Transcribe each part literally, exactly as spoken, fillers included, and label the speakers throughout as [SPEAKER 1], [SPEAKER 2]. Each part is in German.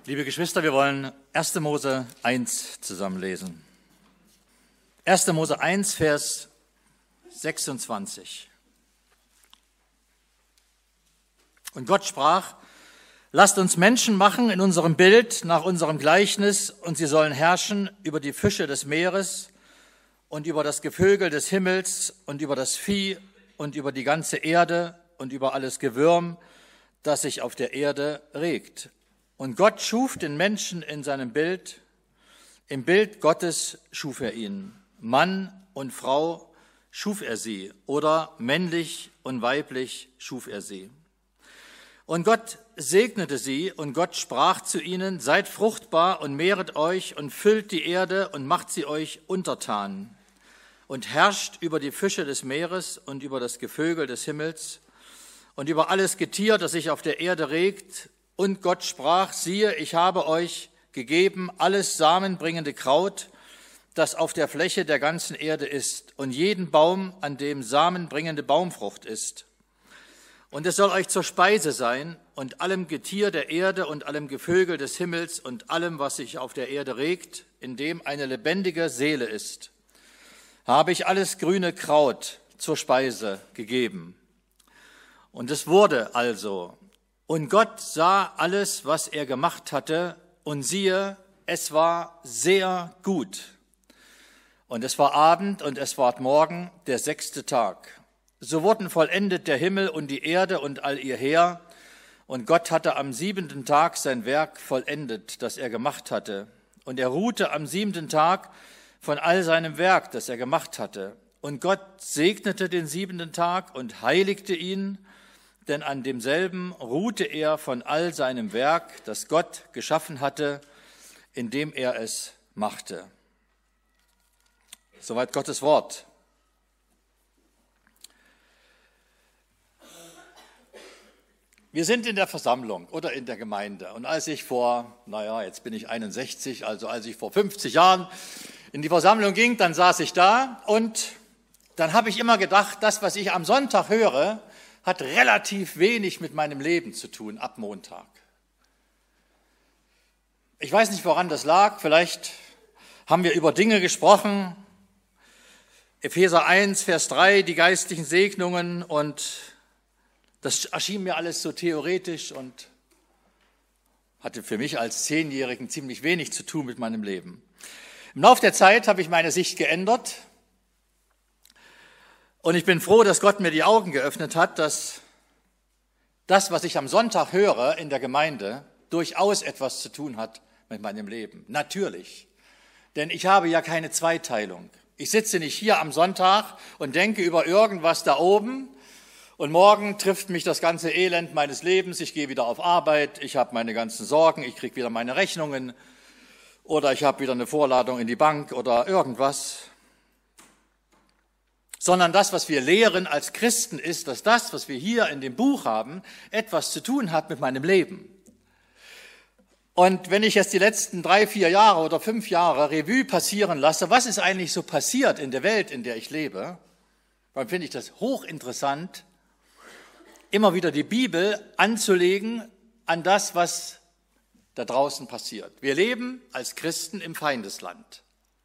[SPEAKER 1] Liebe Geschwister, wir wollen erster Mose eins zusammenlesen. erster Mose eins, Vers sechsundzwanzig. Und Gott sprach: Lasst uns Menschen machen in unserem Bild, nach unserem Gleichnis, und sie sollen herrschen über die Fische des Meeres und über das Gevögel des Himmels und über das Vieh und über die ganze Erde und über alles Gewürm, das sich auf der Erde regt. Und Gott schuf den Menschen in seinem Bild. Im Bild Gottes schuf er ihn. Mann und Frau schuf er sie, oder männlich und weiblich schuf er sie. Und Gott segnete sie, und Gott sprach zu ihnen: Seid fruchtbar und mehret euch und füllt die Erde und macht sie euch untertan und herrscht über die Fische des Meeres und über das Gevögel des Himmels und über alles Getier, das sich auf der Erde regt. Und Gott sprach: Siehe, ich habe euch gegeben alles samenbringende Kraut, das auf der Fläche der ganzen Erde ist, und jeden Baum, an dem samenbringende Baumfrucht ist. Und es soll euch zur Speise sein, und allem Getier der Erde und allem Gevögel des Himmels und allem, was sich auf der Erde regt, in dem eine lebendige Seele ist, habe ich alles grüne Kraut zur Speise gegeben. Und es wurde also. Und Gott sah alles, was er gemacht hatte, und siehe, es war sehr gut. Und es war Abend und es ward Morgen, der sechste Tag. So wurden vollendet der Himmel und die Erde und all ihr Heer. Und Gott hatte am siebenten Tag sein Werk vollendet, das er gemacht hatte. Und er ruhte am siebenten Tag von all seinem Werk, das er gemacht hatte. Und Gott segnete den siebenten Tag und heiligte ihn, denn an demselben ruhte er von all seinem Werk, das Gott geschaffen hatte, indem er es machte. Soweit Gottes Wort. Wir sind in der Versammlung oder in der Gemeinde. Und als ich vor, naja, jetzt bin ich einundsechzig, also als ich vor fünfzig Jahren in die Versammlung ging, dann saß ich da und dann habe ich immer gedacht, das, was ich am Sonntag höre, hat relativ wenig mit meinem Leben zu tun ab Montag. Ich weiß nicht, woran das lag. Vielleicht haben wir über Dinge gesprochen. Epheser eins, Vers drei, die geistlichen Segnungen, und das erschien mir alles so theoretisch und hatte für mich als Zehnjährigen ziemlich wenig zu tun mit meinem Leben. Im Laufe der Zeit habe ich meine Sicht geändert. Und ich bin froh, dass Gott mir die Augen geöffnet hat, dass das, was ich am Sonntag höre in der Gemeinde, durchaus etwas zu tun hat mit meinem Leben. Natürlich. Denn ich habe ja keine Zweiteilung. Ich sitze nicht hier am Sonntag und denke über irgendwas da oben und morgen trifft mich das ganze Elend meines Lebens. Ich gehe wieder auf Arbeit, ich habe meine ganzen Sorgen, ich kriege wieder meine Rechnungen oder ich habe wieder eine Vorladung in die Bank oder irgendwas. Sondern das, was wir lehren als Christen, ist, dass das, was wir hier in dem Buch haben, etwas zu tun hat mit meinem Leben. Und wenn ich jetzt die letzten drei, vier Jahre oder fünf Jahre Revue passieren lasse, was ist eigentlich so passiert in der Welt, in der ich lebe, dann finde ich das hochinteressant, immer wieder die Bibel anzulegen an das, was da draußen passiert. Wir leben als Christen im Feindesland.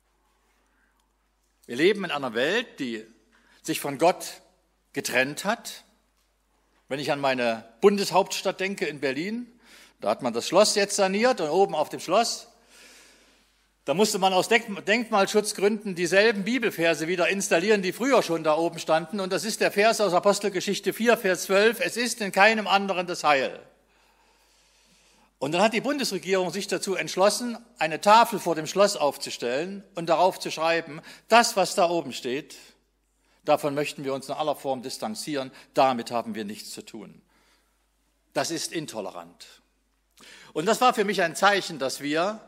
[SPEAKER 1] Wir leben in einer Welt, die sich von Gott getrennt hat. Wenn ich an meine Bundeshauptstadt denke in Berlin, da hat man das Schloss jetzt saniert und oben auf dem Schloss, da musste man aus Denkmalschutzgründen dieselben Bibelverse wieder installieren, die früher schon da oben standen. Und das ist der Vers aus Apostelgeschichte vier, Vers zwölf, es ist in keinem anderen das Heil. Und dann hat die Bundesregierung sich dazu entschlossen, eine Tafel vor dem Schloss aufzustellen und darauf zu schreiben, das, was da oben steht, davon möchten wir uns in aller Form distanzieren, damit haben wir nichts zu tun. Das ist intolerant. Und das war für mich ein Zeichen, dass wir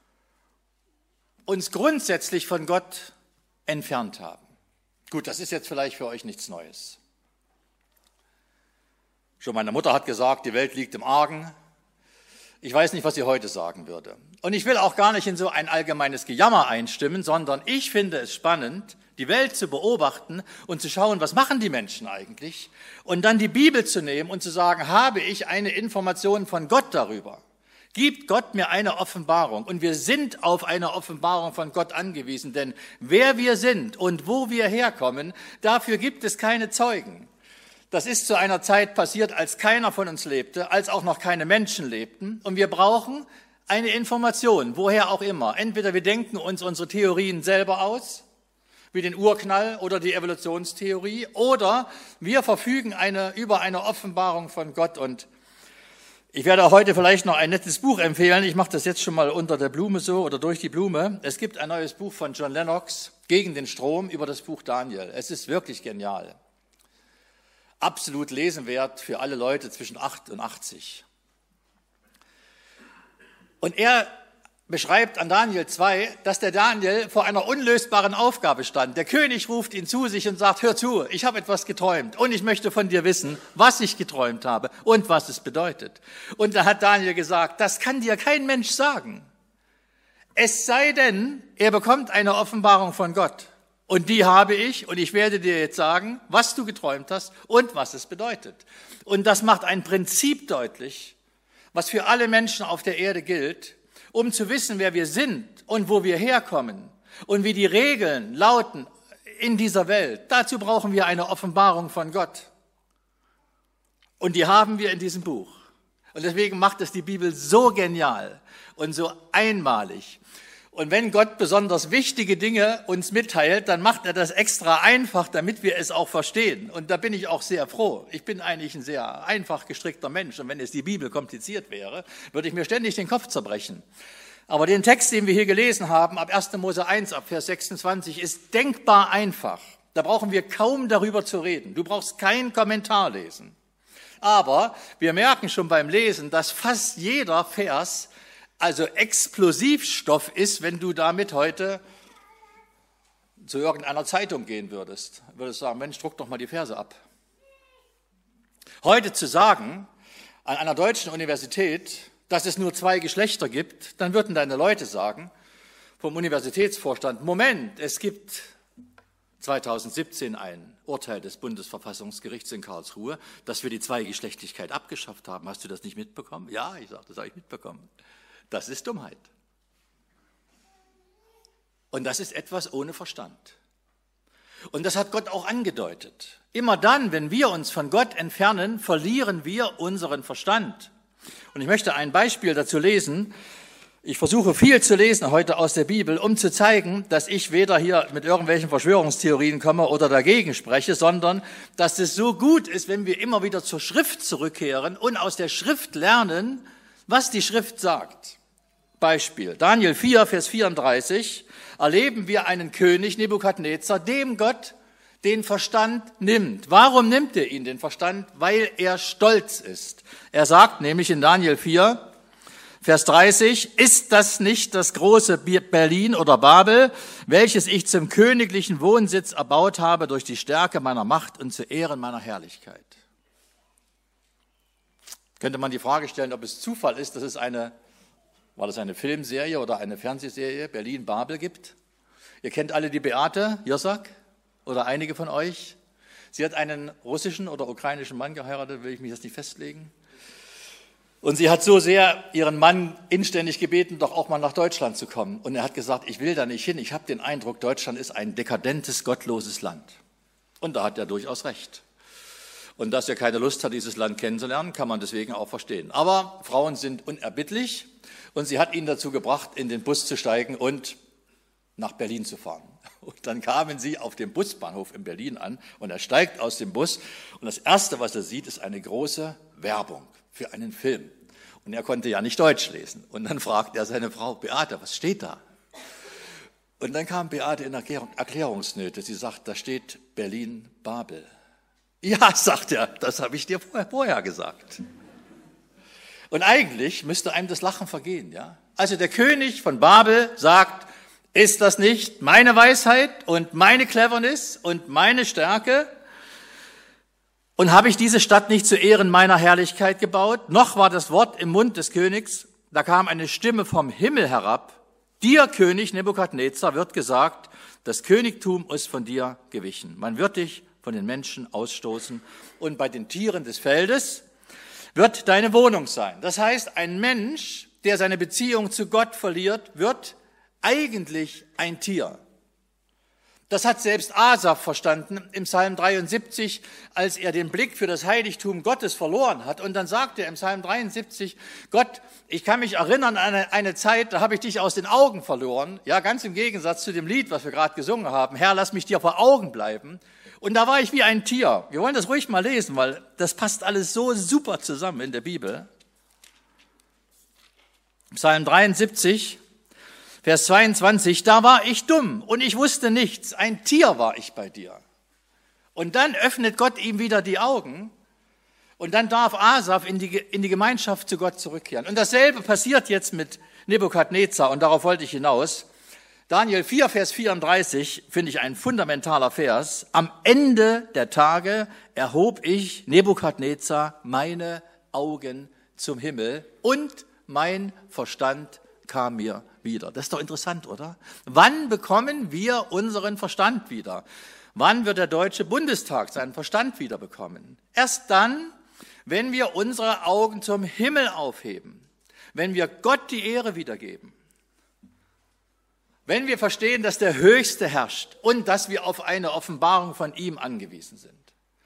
[SPEAKER 1] uns grundsätzlich von Gott entfernt haben. Gut, das ist jetzt vielleicht für euch nichts Neues. Schon meine Mutter hat gesagt, die Welt liegt im Argen. Ich weiß nicht, was sie heute sagen würde. Und ich will auch gar nicht in so ein allgemeines Gejammer einstimmen, sondern ich finde es spannend, die Welt zu beobachten und zu schauen, was machen die Menschen eigentlich? Und dann die Bibel zu nehmen und zu sagen, habe ich eine Information von Gott darüber? gibt Gott mir eine Offenbarung. Und wir sind auf eine Offenbarung von Gott angewiesen, denn wer wir sind und wo wir herkommen, dafür gibt es keine Zeugen. Das ist zu einer Zeit passiert, als keiner von uns lebte, als auch noch keine Menschen lebten. Und wir brauchen eine Information, woher auch immer. Entweder wir denken uns unsere Theorien selber aus, wie den Urknall oder die Evolutionstheorie, oder wir verfügen eine, über eine Offenbarung von Gott. Und ich werde heute vielleicht noch ein nettes Buch empfehlen. Ich mache das jetzt schon mal unter der Blume so oder durch die Blume. Es gibt ein neues Buch von John Lennox, Gegen den Strom, über das Buch Daniel. Es ist wirklich genial. Absolut lesenwert für alle Leute zwischen acht und achtzig. Und er beschreibt an Daniel zwei, dass der Daniel vor einer unlösbaren Aufgabe stand. Der König ruft ihn zu sich und sagt, hör zu, ich habe etwas geträumt und ich möchte von dir wissen, was ich geträumt habe und was es bedeutet. Und da hat Daniel gesagt, das kann dir kein Mensch sagen. Es sei denn, er bekommt eine Offenbarung von Gott. Und die habe ich und ich werde dir jetzt sagen, was du geträumt hast und was es bedeutet. Und das macht ein Prinzip deutlich, was für alle Menschen auf der Erde gilt, um zu wissen, wer wir sind und wo wir herkommen und wie die Regeln lauten in dieser Welt. Dazu brauchen wir eine Offenbarung von Gott. Und die haben wir in diesem Buch. Und deswegen macht es die Bibel so genial und so einmalig. Und wenn Gott besonders wichtige Dinge uns mitteilt, dann macht er das extra einfach, damit wir es auch verstehen. Und da bin ich auch sehr froh. Ich bin eigentlich ein sehr einfach gestrickter Mensch. Und wenn es die Bibel kompliziert wäre, würde ich mir ständig den Kopf zerbrechen. Aber den Text, den wir hier gelesen haben, ab erster Mose eins, ab Vers sechsundzwanzig, ist denkbar einfach. Da brauchen wir kaum darüber zu reden. Du brauchst keinen Kommentar lesen. Aber wir merken schon beim Lesen, dass fast jeder Vers also Explosivstoff ist, wenn du damit heute zu irgendeiner Zeitung gehen würdest. Würdest sagen, Mensch, druck doch mal die Verse ab. Heute zu sagen, an einer deutschen Universität, dass es nur zwei Geschlechter gibt, dann würden deine Leute sagen, vom Universitätsvorstand, Moment, es gibt zweitausendsiebzehn ein Urteil des Bundesverfassungsgerichts in Karlsruhe, dass wir die Zweigeschlechtlichkeit abgeschafft haben. Hast du das nicht mitbekommen? Ja, ich sage, das habe ich mitbekommen. Das ist Dummheit. Und das ist etwas ohne Verstand. Und das hat Gott auch angedeutet. Immer dann, wenn wir uns von Gott entfernen, verlieren wir unseren Verstand. Und ich möchte ein Beispiel dazu lesen. Ich versuche viel zu lesen heute aus der Bibel, um zu zeigen, dass ich weder hier mit irgendwelchen Verschwörungstheorien komme oder dagegen spreche, sondern dass es so gut ist, wenn wir immer wieder zur Schrift zurückkehren und aus der Schrift lernen, was die Schrift sagt. Beispiel, Daniel vier, Vers vierunddreißig, erleben wir einen König, Nebukadnezar, dem Gott den Verstand nimmt. Warum nimmt er ihn, den Verstand? Weil er stolz ist. Er sagt nämlich in Daniel vier, Vers dreißig, ist das nicht das große Berlin oder Babel, welches ich zum königlichen Wohnsitz erbaut habe durch die Stärke meiner Macht und zu Ehren meiner Herrlichkeit? Könnte man die Frage stellen, ob es Zufall ist, dass es eine, war das eine Filmserie oder eine Fernsehserie, Berlin-Babel gibt? Ihr kennt alle die Beate Jossak oder einige von euch. Sie hat einen russischen oder ukrainischen Mann geheiratet, will ich mich jetzt nicht festlegen. Und sie hat so sehr ihren Mann inständig gebeten, doch auch mal nach Deutschland zu kommen. Und er hat gesagt, ich will da nicht hin. Ich habe den Eindruck, Deutschland ist ein dekadentes, gottloses Land. Und da hat er durchaus recht. Und dass er keine Lust hat, dieses Land kennenzulernen, kann man deswegen auch verstehen. Aber Frauen sind unerbittlich und sie hat ihn dazu gebracht, in den Bus zu steigen und nach Berlin zu fahren. Und dann kamen sie auf dem Busbahnhof in Berlin an und er steigt aus dem Bus und das Erste, was er sieht, ist eine große Werbung für einen Film. Und er konnte ja nicht Deutsch lesen. Und dann fragt er seine Frau, Beate, was steht da? Und dann kam Beate in Erklärungsnöte. Sie sagt, da steht Berlin-Babel. Ja, sagt er, das habe ich dir vorher, vorher gesagt. Und eigentlich müsste einem das Lachen vergehen, ja? Also der König von Babel sagt, ist das nicht meine Weisheit und meine Cleverness und meine Stärke? Und habe ich diese Stadt nicht zu Ehren meiner Herrlichkeit gebaut? Noch war das Wort im Mund des Königs, da kam eine Stimme vom Himmel herab. Dir, König Nebukadnezar, wird gesagt, das Königtum ist von dir gewichen. Man wird dich von den Menschen ausstoßen und bei den Tieren des Feldes wird deine Wohnung sein. Das heißt, ein Mensch, der seine Beziehung zu Gott verliert, wird eigentlich ein Tier. Das hat selbst Asaf verstanden im Psalm dreiundsiebzig, als er den Blick für das Heiligtum Gottes verloren hat. Und dann sagt er im Psalm dreiundsiebzig, Gott, ich kann mich erinnern an eine, eine Zeit, da habe ich dich aus den Augen verloren. Ja, ganz im Gegensatz zu dem Lied, was wir gerade gesungen haben. Herr, lass mich dir vor Augen bleiben. Und da war ich wie ein Tier. Wir wollen das ruhig mal lesen, weil das passt alles so super zusammen in der Bibel. Psalm dreiundsiebzig, Vers zweiundzwanzig, da war ich dumm und ich wusste nichts, ein Tier war ich bei dir. Und dann öffnet Gott ihm wieder die Augen und dann darf Asaf in die, in die Gemeinschaft zu Gott zurückkehren. Und dasselbe passiert jetzt mit Nebukadnezar und darauf wollte ich hinaus. Daniel vier, Vers vierunddreißig, finde ich ein fundamentaler Vers. Am Ende der Tage erhob ich, Nebukadnezar, meine Augen zum Himmel und mein Verstand kam mir wieder. Das ist doch interessant, oder? Wann bekommen wir unseren Verstand wieder? Wann wird der Deutsche Bundestag seinen Verstand wieder bekommen? Erst dann, wenn wir unsere Augen zum Himmel aufheben, wenn wir Gott die Ehre wiedergeben, wenn wir verstehen, dass der Höchste herrscht und dass wir auf eine Offenbarung von ihm angewiesen sind.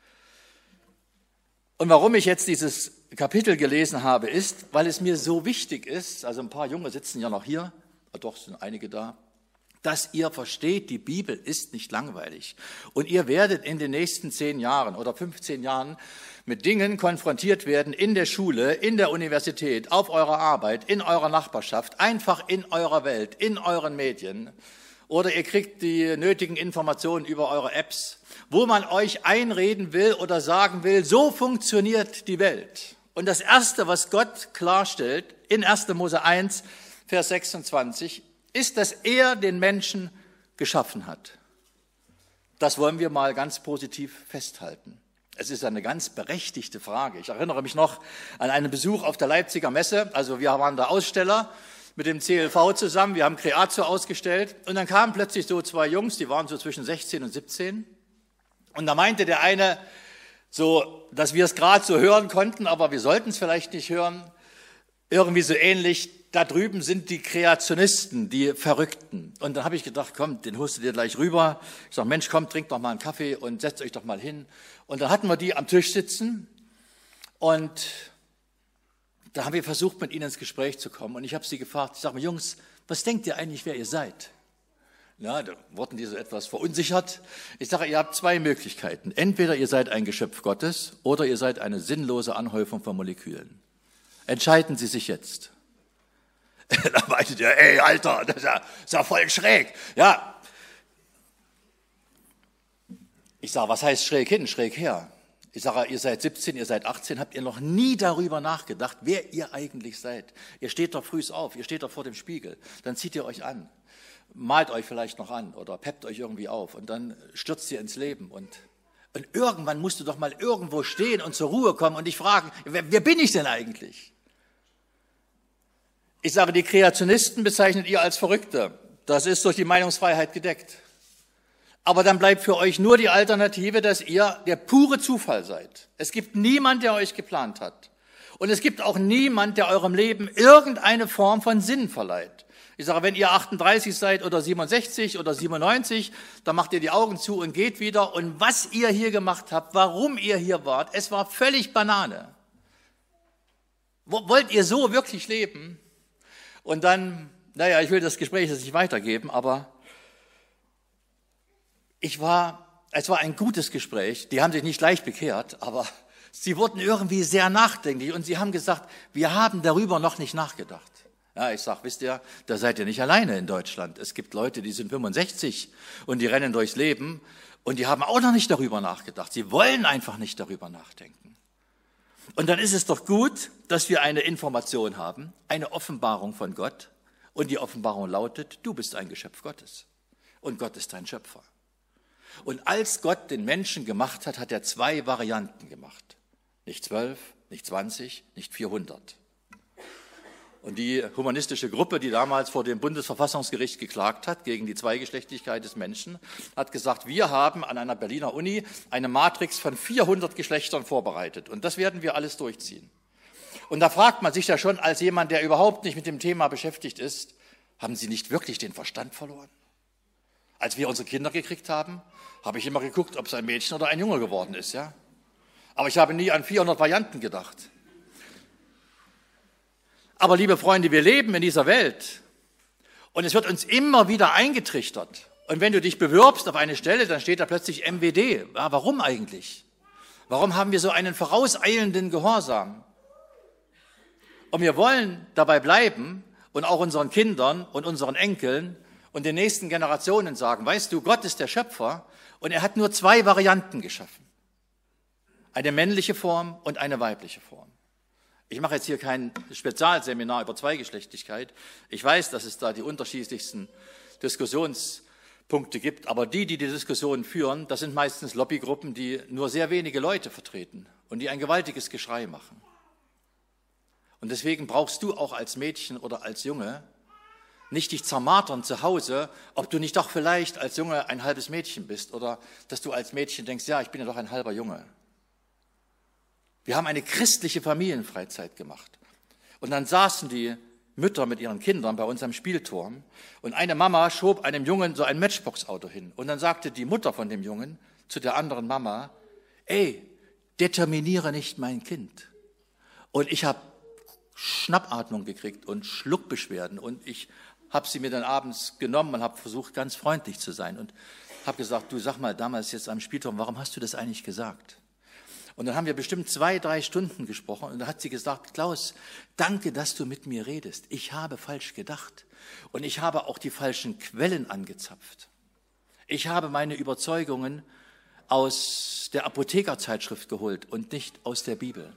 [SPEAKER 1] Und warum ich jetzt dieses Kapitel gelesen habe, ist, weil es mir so wichtig ist, also ein paar Junge sitzen ja noch hier, doch sind einige da, dass ihr versteht, die Bibel ist nicht langweilig. Und ihr werdet in den nächsten zehn Jahren oder fünfzehn Jahren mit Dingen konfrontiert werden in der Schule, in der Universität, auf eurer Arbeit, in eurer Nachbarschaft, einfach in eurer Welt, in euren Medien. Oder ihr kriegt die nötigen Informationen über eure Apps, wo man euch einreden will oder sagen will, so funktioniert die Welt. Und das Erste, was Gott klarstellt, in erster Mose eins, Vers sechsundzwanzig, ist, dass er den Menschen geschaffen hat. Das wollen wir mal ganz positiv festhalten. Es ist eine ganz berechtigte Frage. Ich erinnere mich noch an einen Besuch auf der Leipziger Messe. Also wir waren da Aussteller mit dem C L V zusammen. Wir haben Creatio ausgestellt. Und dann kamen plötzlich so zwei Jungs, die waren so zwischen sechzehn und siebzehn. Und da meinte der eine, so, dass wir es gerade so hören konnten, aber wir sollten es vielleicht nicht hören, irgendwie so ähnlich, da drüben sind die Kreationisten, die Verrückten. Und dann habe ich gedacht, komm, den holst du dir gleich rüber. Ich sage, Mensch, komm, trink doch mal einen Kaffee und setzt euch doch mal hin. Und dann hatten wir die am Tisch sitzen und da haben wir versucht, mit ihnen ins Gespräch zu kommen. Und ich habe sie gefragt, ich sage mal, Jungs, was denkt ihr eigentlich, wer ihr seid? Ja, da wurden die so etwas verunsichert. Ich sage, ihr habt zwei Möglichkeiten. Entweder ihr seid ein Geschöpf Gottes oder ihr seid eine sinnlose Anhäufung von Molekülen. Entscheiden Sie sich jetzt. Da meinte der, ey, Alter, das ist ja, das ist ja voll schräg. Ja. Ich sage, was heißt schräg hin, schräg her? Ich sage, ihr seid siebzehn, ihr seid achtzehn, habt ihr noch nie darüber nachgedacht, wer ihr eigentlich seid? Ihr steht doch früh auf, ihr steht doch vor dem Spiegel, dann zieht ihr euch an, malt euch vielleicht noch an oder peppt euch irgendwie auf und dann stürzt ihr ins Leben. Und, und irgendwann musst du doch mal irgendwo stehen und zur Ruhe kommen und dich fragen, wer, wer bin ich denn eigentlich? Ich sage, die Kreationisten bezeichnet ihr als Verrückte. Das ist durch die Meinungsfreiheit gedeckt. Aber dann bleibt für euch nur die Alternative, dass ihr der pure Zufall seid. Es gibt niemand, der euch geplant hat. Und es gibt auch niemand, der eurem Leben irgendeine Form von Sinn verleiht. Ich sage, wenn ihr achtunddreißig seid oder siebenundsechzig oder siebenundneunzig, dann macht ihr die Augen zu und geht wieder. Und was ihr hier gemacht habt, warum ihr hier wart, es war völlig Banane. Wollt ihr so wirklich leben? Und dann, naja, ich will das Gespräch jetzt nicht weitergeben, aber ich war, es war ein gutes Gespräch. Die haben sich nicht leicht bekehrt, aber sie wurden irgendwie sehr nachdenklich und sie haben gesagt, wir haben darüber noch nicht nachgedacht. Ja, ich sag, wisst ihr, da seid ihr nicht alleine in Deutschland. Es gibt Leute, die sind fünfundsechzig und die rennen durchs Leben und die haben auch noch nicht darüber nachgedacht. Sie wollen einfach nicht darüber nachdenken. Und dann ist es doch gut, dass wir eine Information haben, eine Offenbarung von Gott. Und die Offenbarung lautet, du bist ein Geschöpf Gottes und Gott ist dein Schöpfer. Und als Gott den Menschen gemacht hat, hat er zwei Varianten gemacht. Nicht zwölf, nicht zwanzig, nicht vierhundert. Und die humanistische Gruppe, die damals vor dem Bundesverfassungsgericht geklagt hat gegen die Zweigeschlechtlichkeit des Menschen, hat gesagt, wir haben an einer Berliner Uni eine Matrix von vierhundert Geschlechtern vorbereitet. Und das werden wir alles durchziehen. Und da fragt man sich ja schon als jemand, der überhaupt nicht mit dem Thema beschäftigt ist, haben Sie nicht wirklich den Verstand verloren? Als wir unsere Kinder gekriegt haben, habe ich immer geguckt, ob es ein Mädchen oder ein Junge geworden ist, ja. Aber ich habe nie an vierhundert Varianten gedacht. Aber liebe Freunde, wir leben in dieser Welt und es wird uns immer wieder eingetrichtert. Und wenn du dich bewirbst auf eine Stelle, dann steht da plötzlich M W D. Ja, warum eigentlich? Warum haben wir so einen vorauseilenden Gehorsam? Und wir wollen dabei bleiben und auch unseren Kindern und unseren Enkeln und den nächsten Generationen sagen, weißt du, Gott ist der Schöpfer und er hat nur zwei Varianten geschaffen. Eine männliche Form und eine weibliche Form. Ich mache jetzt hier kein Spezialseminar über Zweigeschlechtlichkeit. Ich weiß, dass es da die unterschiedlichsten Diskussionspunkte gibt, aber die, die die Diskussion führen, das sind meistens Lobbygruppen, die nur sehr wenige Leute vertreten und die ein gewaltiges Geschrei machen. Und deswegen brauchst du auch als Mädchen oder als Junge nicht dich zermartern zu Hause, ob du nicht doch vielleicht als Junge ein halbes Mädchen bist oder dass du als Mädchen denkst, ja, ich bin ja doch ein halber Junge. Wir haben eine christliche Familienfreizeit gemacht. Und dann saßen die Mütter mit ihren Kindern bei uns am Spielturm und eine Mama schob einem Jungen so ein Matchbox-Auto hin. Und dann sagte die Mutter von dem Jungen zu der anderen Mama, ey, determiniere nicht mein Kind. Und ich habe Schnappatmung gekriegt und Schluckbeschwerden und ich habe sie mir dann abends genommen und habe versucht, ganz freundlich zu sein und habe gesagt, du sag mal, damals jetzt am Spielturm, warum hast du das eigentlich gesagt? Und dann haben wir bestimmt zwei, drei Stunden gesprochen und da hat sie gesagt, Klaus, danke, dass du mit mir redest. Ich habe falsch gedacht und ich habe auch die falschen Quellen angezapft. Ich habe meine Überzeugungen aus der Apothekerzeitschrift geholt und nicht aus der Bibel.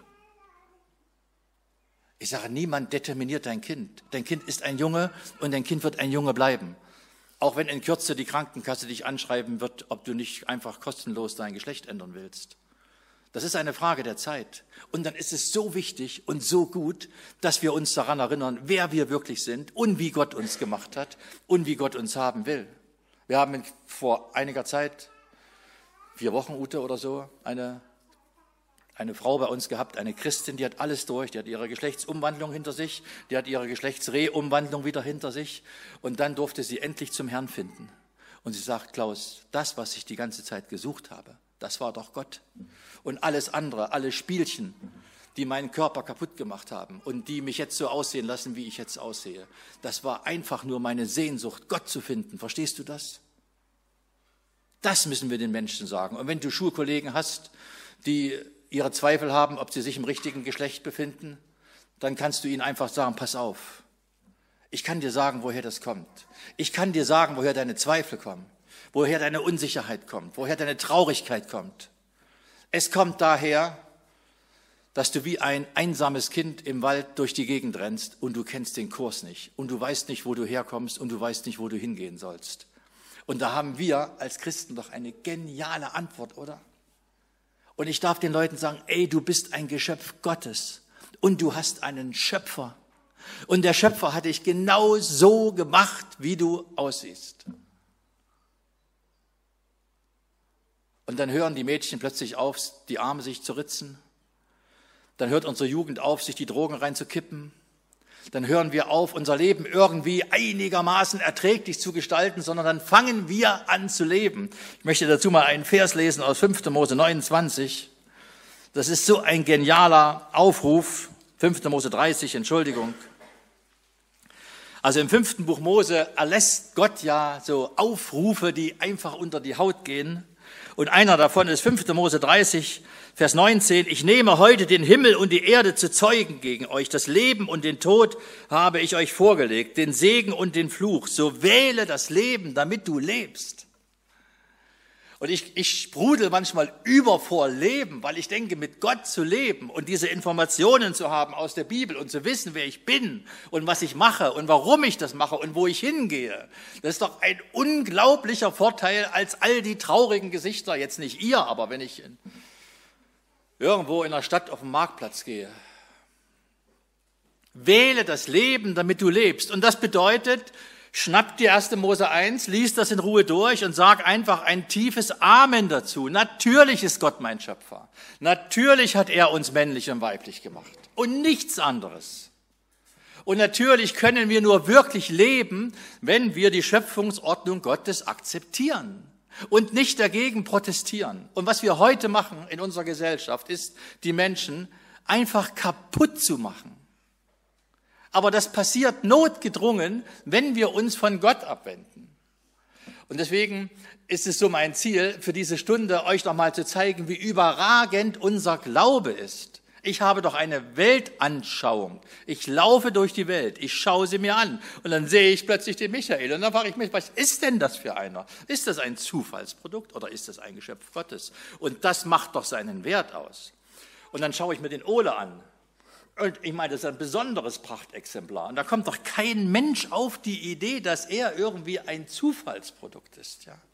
[SPEAKER 1] Ich sage, niemand determiniert dein Kind. Dein Kind ist ein Junge und dein Kind wird ein Junge bleiben. Auch wenn in Kürze die Krankenkasse dich anschreiben wird, ob du nicht einfach kostenlos dein Geschlecht ändern willst. Das ist eine Frage der Zeit. Und dann ist es so wichtig und so gut, dass wir uns daran erinnern, wer wir wirklich sind und wie Gott uns gemacht hat und wie Gott uns haben will. Wir haben vor einiger Zeit, vier Wochen, Ute oder so, eine Eine Frau bei uns gehabt, eine Christin, die hat alles durch, die hat ihre Geschlechtsumwandlung hinter sich, die hat ihre Geschlechtsrehumwandlung wieder hinter sich und dann durfte sie endlich zum Herrn finden. Und sie sagt, Klaus, das, was ich die ganze Zeit gesucht habe, das war doch Gott. Und alles andere, alle Spielchen, die meinen Körper kaputt gemacht haben und die mich jetzt so aussehen lassen, wie ich jetzt aussehe, das war einfach nur meine Sehnsucht, Gott zu finden. Verstehst du das? Das müssen wir den Menschen sagen. Und wenn du Schulkollegen hast, die ihre Zweifel haben, ob sie sich im richtigen Geschlecht befinden, dann kannst du ihnen einfach sagen, pass auf, ich kann dir sagen, woher das kommt. Ich kann dir sagen, woher deine Zweifel kommen, woher deine Unsicherheit kommt, woher deine Traurigkeit kommt. Es kommt daher, dass du wie ein einsames Kind im Wald durch die Gegend rennst und du kennst den Kurs nicht und du weißt nicht, wo du herkommst und du weißt nicht, wo du hingehen sollst. Und da haben wir als Christen doch eine geniale Antwort, oder? Und ich darf den Leuten sagen, ey, du bist ein Geschöpf Gottes und du hast einen Schöpfer. Und der Schöpfer hat dich genau so gemacht, wie du aussiehst. Und dann hören die Mädchen plötzlich auf, die Arme sich zu ritzen. Dann hört unsere Jugend auf, sich die Drogen reinzukippen. Dann hören wir auf, unser Leben irgendwie einigermaßen erträglich zu gestalten, sondern dann fangen wir an zu leben. Ich möchte dazu mal einen Vers lesen aus fünfter Mose neunundzwanzig. Das ist so ein genialer Aufruf. fünfter Mose dreißig, Entschuldigung. Also im fünften Buch Mose erlässt Gott ja so Aufrufe, die einfach unter die Haut gehen. Und einer davon ist fünfter Mose dreißig, Vers neunzehn. Ich nehme heute den Himmel und die Erde zu Zeugen gegen euch. Das Leben und den Tod habe ich euch vorgelegt, den Segen und den Fluch. So wähle das Leben, damit du lebst. Und ich, ich sprudel manchmal über vor Leben, weil ich denke, mit Gott zu leben und diese Informationen zu haben aus der Bibel und zu wissen, wer ich bin und was ich mache und warum ich das mache und wo ich hingehe. Das ist doch ein unglaublicher Vorteil als all die traurigen Gesichter. Jetzt nicht ihr, aber wenn ich in, irgendwo in der Stadt auf dem Marktplatz gehe. Wähle das Leben, damit du lebst. Und das bedeutet, schnapp dir erste Mose eins, lies das in Ruhe durch und sag einfach ein tiefes Amen dazu. Natürlich ist Gott mein Schöpfer. Natürlich hat er uns männlich und weiblich gemacht und nichts anderes. Und natürlich können wir nur wirklich leben, wenn wir die Schöpfungsordnung Gottes akzeptieren und nicht dagegen protestieren. Und was wir heute machen in unserer Gesellschaft, ist, die Menschen einfach kaputt zu machen. Aber das passiert notgedrungen, wenn wir uns von Gott abwenden. Und deswegen ist es so mein Ziel, für diese Stunde euch nochmal zu zeigen, wie überragend unser Glaube ist. Ich habe doch eine Weltanschauung. Ich laufe durch die Welt, ich schaue sie mir an und dann sehe ich plötzlich den Michael. Und dann frage ich mich, was ist denn das für einer? Ist das ein Zufallsprodukt oder ist das ein Geschöpf Gottes? Und das macht doch seinen Wert aus. Und dann schaue ich mir den Ole an. Und ich meine, das ist ein besonderes Prachtexemplar. Und da kommt doch kein Mensch auf die Idee, dass er irgendwie ein Zufallsprodukt ist. Ja.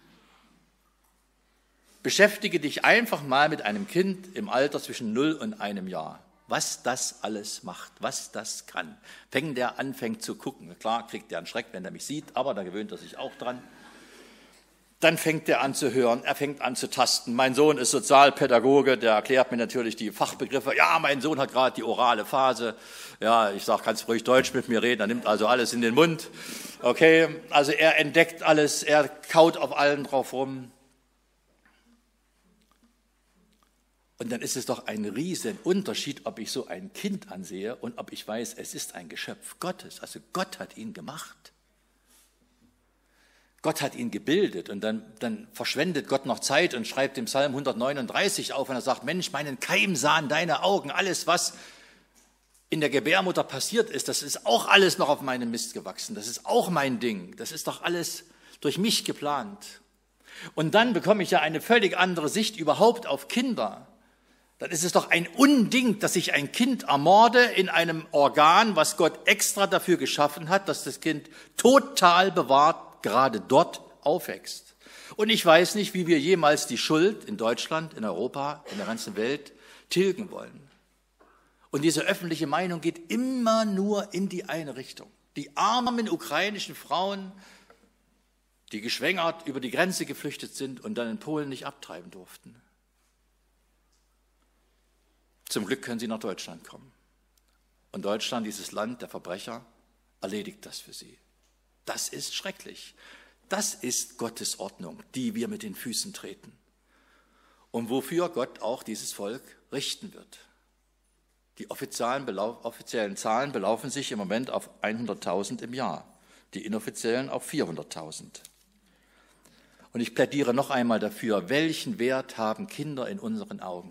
[SPEAKER 1] Beschäftige dich einfach mal mit einem Kind im Alter zwischen null und einem Jahr. Was das alles macht, was das kann. Wenn der anfängt zu gucken, klar kriegt der einen Schreck, wenn er mich sieht, aber da gewöhnt er sich auch dran. Dann fängt er an zu hören, er fängt an zu tasten. Mein Sohn ist Sozialpädagoge, der erklärt mir natürlich die Fachbegriffe. Ja, mein Sohn hat gerade die orale Phase. Ja, ich sage, kannst du ruhig Deutsch mit mir reden, er nimmt also alles in den Mund. Okay, also er entdeckt alles, er kaut auf allem drauf rum. Und dann ist es doch ein riesen Unterschied, ob ich so ein Kind ansehe und ob ich weiß, es ist ein Geschöpf Gottes. Also Gott hat ihn gemacht. Gott hat ihn gebildet und dann, dann verschwendet Gott noch Zeit und schreibt im Psalm hundertneununddreißig auf und er sagt, Mensch, meinen Keim sahen deine Augen, alles was in der Gebärmutter passiert ist, das ist auch alles noch auf meinem Mist gewachsen, das ist auch mein Ding, das ist doch alles durch mich geplant. Und dann bekomme ich ja eine völlig andere Sicht überhaupt auf Kinder. Dann ist es doch ein Unding, dass ich ein Kind ermorde in einem Organ, was Gott extra dafür geschaffen hat, dass das Kind total bewahrt gerade dort aufwächst. Und ich weiß nicht, wie wir jemals die Schuld in Deutschland, in Europa, in der ganzen Welt tilgen wollen. Und diese öffentliche Meinung geht immer nur in die eine Richtung. Die armen ukrainischen Frauen, die geschwängert über die Grenze geflüchtet sind und dann in Polen nicht abtreiben durften. Zum Glück können sie nach Deutschland kommen. Und Deutschland, dieses Land der Verbrecher, erledigt das für sie. Das ist schrecklich. Das ist Gottes Ordnung, die wir mit den Füßen treten. Und wofür Gott auch dieses Volk richten wird. Die offiziellen, Belau- offiziellen Zahlen belaufen sich im Moment auf hunderttausend im Jahr, die inoffiziellen auf vierhunderttausend. Und ich plädiere noch einmal dafür, welchen Wert haben Kinder in unseren Augen?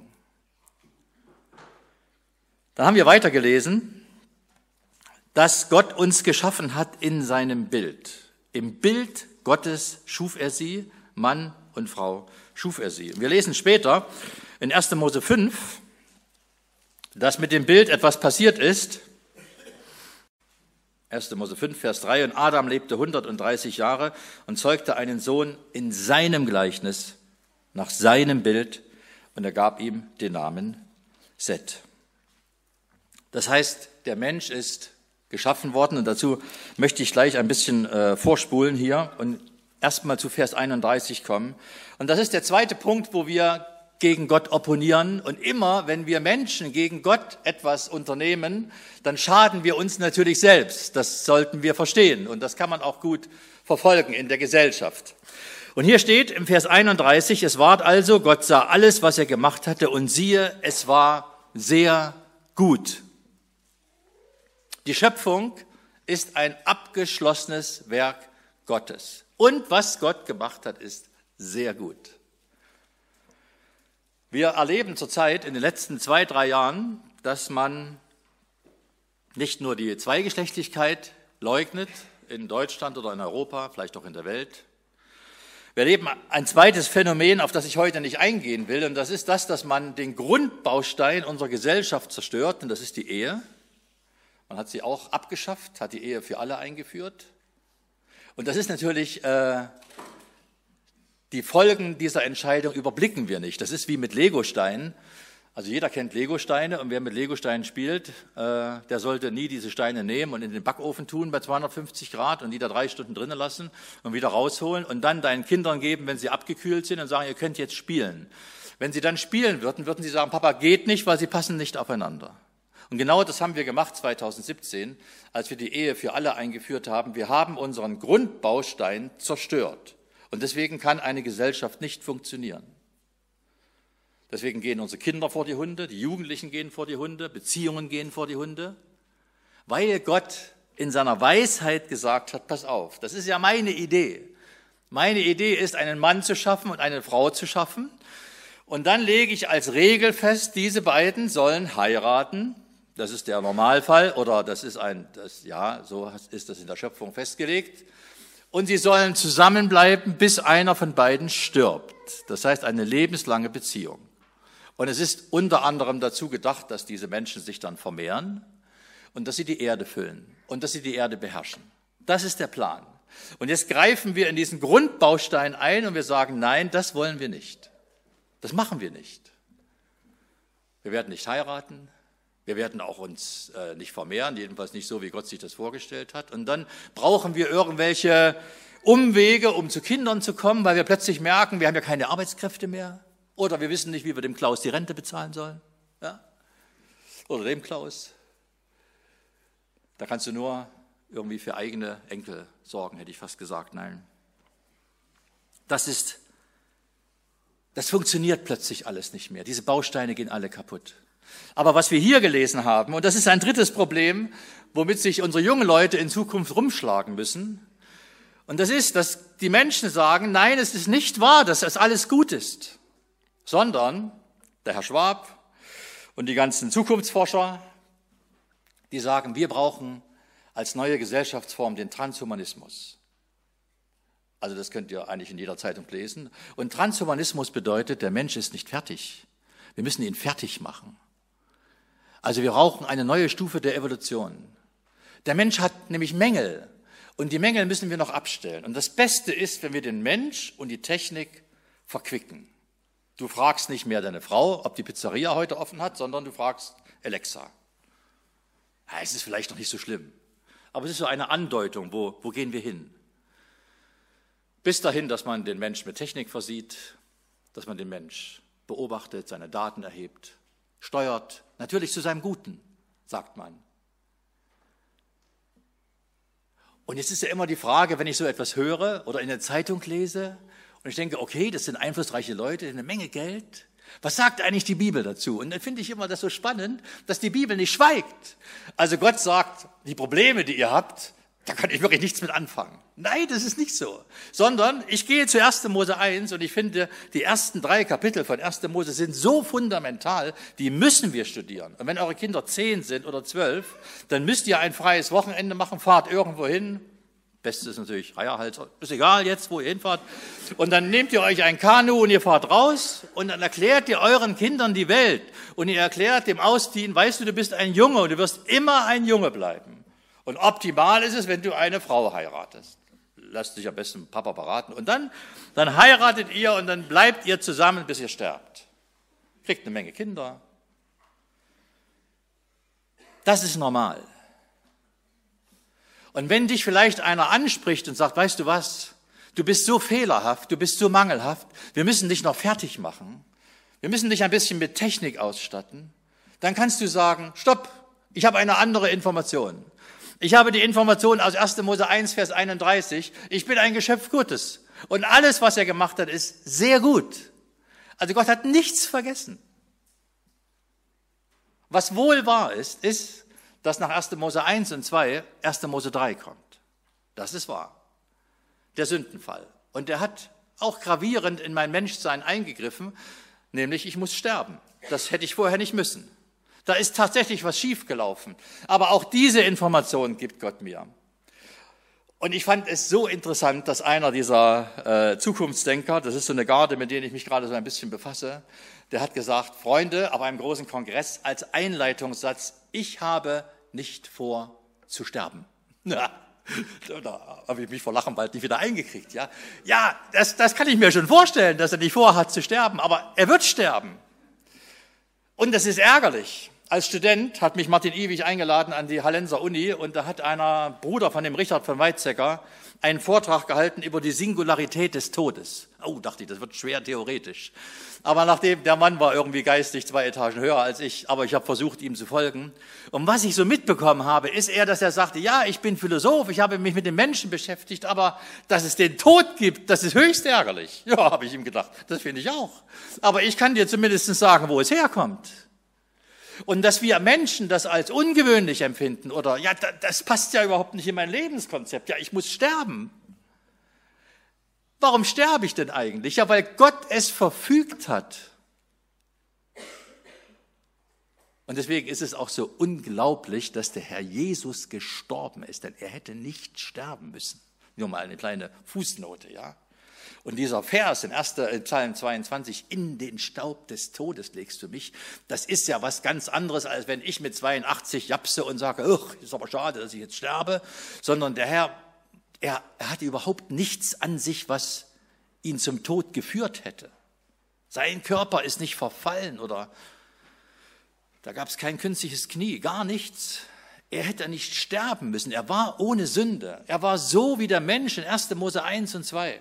[SPEAKER 1] Dann haben wir weitergelesen, dass Gott uns geschaffen hat in seinem Bild. Im Bild Gottes schuf er sie, Mann und Frau schuf er sie. Wir lesen später in erster Mose fünf, dass mit dem Bild etwas passiert ist. erster Mose fünf, Vers drei, und Adam lebte hundertdreißig Jahre und zeugte einen Sohn in seinem Gleichnis, nach seinem Bild, und er gab ihm den Namen Seth. Das heißt, der Mensch ist geschaffen worden und dazu möchte ich gleich ein bisschen äh, vorspulen hier und erstmal zu Vers einunddreißig kommen. Und das ist der zweite Punkt, wo wir gegen Gott opponieren. Und immer, wenn wir Menschen gegen Gott etwas unternehmen, dann schaden wir uns natürlich selbst. Das sollten wir verstehen und das kann man auch gut verfolgen in der Gesellschaft. Und hier steht im Vers einunddreißig, es ward also, Gott sah alles, was er gemacht hatte, und siehe, es war sehr gut. Die Schöpfung ist ein abgeschlossenes Werk Gottes. Und was Gott gemacht hat, ist sehr gut. Wir erleben zurzeit in den letzten zwei, drei Jahren, dass man nicht nur die Zweigeschlechtlichkeit leugnet, in Deutschland oder in Europa, vielleicht auch in der Welt. Wir erleben ein zweites Phänomen, auf das ich heute nicht eingehen will, und das ist das, dass man den Grundbaustein unserer Gesellschaft zerstört, und das ist die Ehe. Man hat sie auch abgeschafft, hat die Ehe für alle eingeführt. Und das ist natürlich, äh, die Folgen dieser Entscheidung überblicken wir nicht. Das ist wie mit Legosteinen. Also jeder kennt Legosteine und wer mit Legosteinen spielt, äh, der sollte nie diese Steine nehmen und in den Backofen tun bei zweihundertfünfzig Grad und die da drei Stunden drinnen lassen und wieder rausholen und dann deinen Kindern geben, wenn sie abgekühlt sind und sagen, ihr könnt jetzt spielen. Wenn sie dann spielen würden, würden sie sagen, Papa, geht nicht, weil sie passen nicht aufeinander. Und genau das haben wir gemacht zweitausendsiebzehn, als wir die Ehe für alle eingeführt haben. Wir haben unseren Grundbaustein zerstört. Und deswegen kann eine Gesellschaft nicht funktionieren. Deswegen gehen unsere Kinder vor die Hunde, die Jugendlichen gehen vor die Hunde, Beziehungen gehen vor die Hunde, weil Gott in seiner Weisheit gesagt hat, pass auf, das ist ja meine Idee. Meine Idee ist, einen Mann zu schaffen und eine Frau zu schaffen. Und dann lege ich als Regel fest, diese beiden sollen heiraten. Das ist der Normalfall oder das ist ein, das, ja, so ist das in der Schöpfung festgelegt. Und sie sollen zusammenbleiben, bis einer von beiden stirbt. Das heißt, eine lebenslange Beziehung. Und es ist unter anderem dazu gedacht, dass diese Menschen sich dann vermehren und dass sie die Erde füllen und dass sie die Erde beherrschen. Das ist der Plan. Und jetzt greifen wir in diesen Grundbaustein ein und wir sagen, nein, das wollen wir nicht. Das machen wir nicht. Wir werden nicht heiraten. Wir werden auch uns äh, nicht vermehren, jedenfalls nicht so, wie Gott sich das vorgestellt hat. Und dann brauchen wir irgendwelche Umwege, um zu Kindern zu kommen, weil wir plötzlich merken, wir haben ja keine Arbeitskräfte mehr. Oder wir wissen nicht, wie wir dem Klaus die Rente bezahlen sollen. Ja? Oder dem Klaus. Da kannst du nur irgendwie für eigene Enkel sorgen, hätte ich fast gesagt. Nein. Das ist, das funktioniert plötzlich alles nicht mehr. Diese Bausteine gehen alle kaputt. Aber was wir hier gelesen haben, und das ist ein drittes Problem, womit sich unsere jungen Leute in Zukunft rumschlagen müssen, und das ist, dass die Menschen sagen, nein, es ist nicht wahr, dass das alles gut ist, sondern der Herr Schwab und die ganzen Zukunftsforscher, die sagen, wir brauchen als neue Gesellschaftsform den Transhumanismus. Also das könnt ihr eigentlich in jeder Zeitung lesen. Und Transhumanismus bedeutet, der Mensch ist nicht fertig. Wir müssen ihn fertig machen. Also wir brauchen eine neue Stufe der Evolution. Der Mensch hat nämlich Mängel und die Mängel müssen wir noch abstellen. Und das Beste ist, wenn wir den Mensch und die Technik verquicken. Du fragst nicht mehr deine Frau, ob die Pizzeria heute offen hat, sondern du fragst Alexa. Ja, es ist vielleicht noch nicht so schlimm, aber es ist so eine Andeutung, wo, wo gehen wir hin? Bis dahin, dass man den Mensch mit Technik versieht, dass man den Mensch beobachtet, seine Daten erhebt, steuert, natürlich zu seinem Guten, sagt man. Und jetzt ist ja immer die Frage, wenn ich so etwas höre oder in der Zeitung lese und ich denke, okay, das sind einflussreiche Leute, eine Menge Geld. Was sagt eigentlich die Bibel dazu? Und dann finde ich immer das so spannend, dass die Bibel nicht schweigt. Also Gott sagt, die Probleme, die ihr habt, da kann ich wirklich nichts mit anfangen. Nein, das ist nicht so. Sondern ich gehe zu erster Mose eins und ich finde, die ersten drei Kapitel von erster Mose sind so fundamental, die müssen wir studieren. Und wenn eure Kinder zehn sind oder zwölf, dann müsst ihr ein freies Wochenende machen, fahrt irgendwo hin. Beste ist natürlich Eierhalter, ist egal jetzt, wo ihr hinfahrt. Und dann nehmt ihr euch ein Kanu und ihr fahrt raus und dann erklärt ihr euren Kindern die Welt. Und ihr erklärt dem Ausziehen, weißt du, du bist ein Junge und du wirst immer ein Junge bleiben. Und optimal ist es, wenn du eine Frau heiratest. Lasst dich am besten Papa beraten. Und dann, dann heiratet ihr und dann bleibt ihr zusammen, bis ihr sterbt. Kriegt eine Menge Kinder. Das ist normal. Und wenn dich vielleicht einer anspricht und sagt, weißt du was, du bist so fehlerhaft, du bist so mangelhaft, wir müssen dich noch fertig machen, wir müssen dich ein bisschen mit Technik ausstatten, dann kannst du sagen, stopp, ich habe eine andere Information. Ich habe die Information aus erster Mose eins, Vers einunddreißig. Ich bin ein Geschöpf Gottes. Und alles, was er gemacht hat, ist sehr gut. Also Gott hat nichts vergessen. Was wohl wahr ist, ist, dass nach erster Mose eins und zwei erster Mose drei kommt. Das ist wahr. Der Sündenfall. Und der hat auch gravierend in mein Menschsein eingegriffen, nämlich ich muss sterben. Das hätte ich vorher nicht müssen. Da ist tatsächlich was schiefgelaufen. Aber auch diese Information gibt Gott mir. Und ich fand es so interessant, dass einer dieser äh, Zukunftsdenker, das ist so eine Garde, mit denen ich mich gerade so ein bisschen befasse, der hat gesagt, Freunde, auf einem großen Kongress als Einleitungssatz, ich habe nicht vor zu sterben. Na, da habe ich mich vor Lachen bald nicht wieder eingekriegt. Ja, ja das, das kann ich mir schon vorstellen, dass er nicht vorhat zu sterben, aber er wird sterben. Und das ist ärgerlich. Als Student hat mich Martin Ewig eingeladen an die Hallenser Uni und da hat einer Bruder von dem Richard von Weizsäcker einen Vortrag gehalten über die Singularität des Todes. Oh, dachte ich, das wird schwer theoretisch. Aber nachdem, der Mann war irgendwie geistig zwei Etagen höher als ich, aber ich habe versucht, ihm zu folgen. Und was ich so mitbekommen habe, ist eher, dass er sagte, ja, ich bin Philosoph, ich habe mich mit den Menschen beschäftigt, aber dass es den Tod gibt, das ist höchst ärgerlich. Ja, habe ich ihm gedacht, das finde ich auch. Aber ich kann dir zumindest sagen, wo es herkommt. Und dass wir Menschen das als ungewöhnlich empfinden oder, ja, das passt ja überhaupt nicht in mein Lebenskonzept, ja, ich muss sterben. Warum sterbe ich denn eigentlich? Ja, weil Gott es verfügt hat. Und deswegen ist es auch so unglaublich, dass der Herr Jesus gestorben ist, denn er hätte nicht sterben müssen. Nur mal eine kleine Fußnote, ja. Und dieser Vers in erster Psalm zweiundzwanzig, in den Staub des Todes legst du mich, das ist ja was ganz anderes, als wenn ich mit zweiundachtzig japse und sage, ach, ist aber schade, dass ich jetzt sterbe, sondern der Herr, er, er hatte überhaupt nichts an sich, was ihn zum Tod geführt hätte. Sein Körper ist nicht verfallen oder da gab es kein künstliches Knie, gar nichts. Er hätte nicht sterben müssen, er war ohne Sünde, er war so wie der Mensch in erster Mose eins und zwei.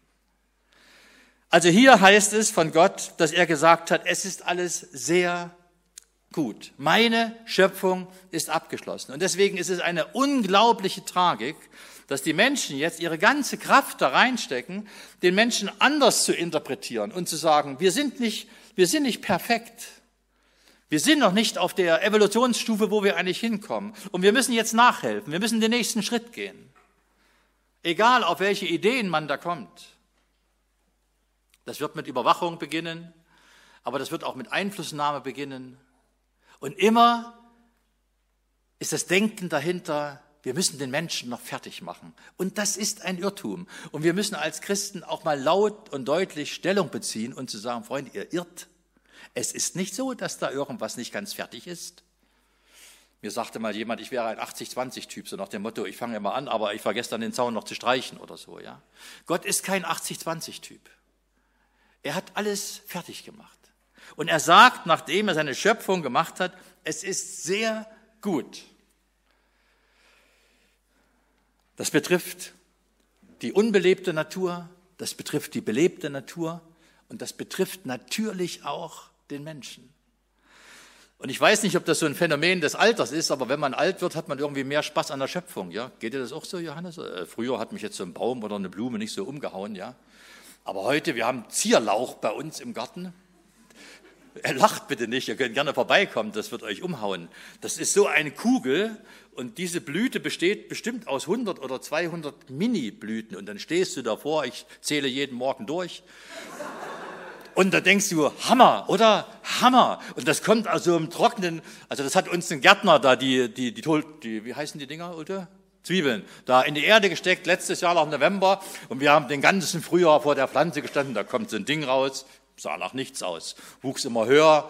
[SPEAKER 1] Also hier heißt es von Gott, dass er gesagt hat, es ist alles sehr gut. Meine Schöpfung ist abgeschlossen. Und deswegen ist es eine unglaubliche Tragik, dass die Menschen jetzt ihre ganze Kraft da reinstecken, den Menschen anders zu interpretieren und zu sagen, wir sind nicht, wir sind nicht perfekt. Wir sind noch nicht auf der Evolutionsstufe, wo wir eigentlich hinkommen. Und wir müssen jetzt nachhelfen. Wir müssen den nächsten Schritt gehen. Egal, auf welche Ideen man da kommt. Das wird mit Überwachung beginnen, aber das wird auch mit Einflussnahme beginnen. Und immer ist das Denken dahinter, wir müssen den Menschen noch fertig machen. Und das ist ein Irrtum. Und wir müssen als Christen auch mal laut und deutlich Stellung beziehen und zu sagen, Freunde, ihr irrt. Es ist nicht so, dass da irgendwas nicht ganz fertig ist. Mir sagte mal jemand, ich wäre ein achtzig zwanzig Typ, so nach dem Motto, ich fange immer an, aber ich vergesse dann den Zaun noch zu streichen oder so. Ja. Gott ist kein achtzig zwanzig Typ. Er hat alles fertig gemacht. Und er sagt, nachdem er seine Schöpfung gemacht hat, es ist sehr gut. Das betrifft die unbelebte Natur, das betrifft die belebte Natur und das betrifft natürlich auch den Menschen. Und ich weiß nicht, ob das so ein Phänomen des Alters ist, aber wenn man alt wird, hat man irgendwie mehr Spaß an der Schöpfung. Ja? Geht dir das auch so, Johannes? Früher hat mich jetzt so ein Baum oder eine Blume nicht so umgehauen, ja. Aber heute, wir haben Zierlauch bei uns im Garten. Er lacht bitte nicht, ihr könnt gerne vorbeikommen, das wird euch umhauen. Das ist so eine Kugel und diese Blüte besteht bestimmt aus hundert oder zweihundert Mini-Blüten. Und dann stehst du davor, ich zähle jeden Morgen durch. Und da denkst du, Hammer, oder? Hammer. Und das kommt also im Trockenen, also das hat uns ein Gärtner da, die, die, die, die wie heißen die Dinger, Ute? Zwiebeln, da in die Erde gesteckt, letztes Jahr noch im November, und wir haben den ganzen Frühjahr vor der Pflanze gestanden, da kommt so ein Ding raus, sah nach nichts aus, wuchs immer höher.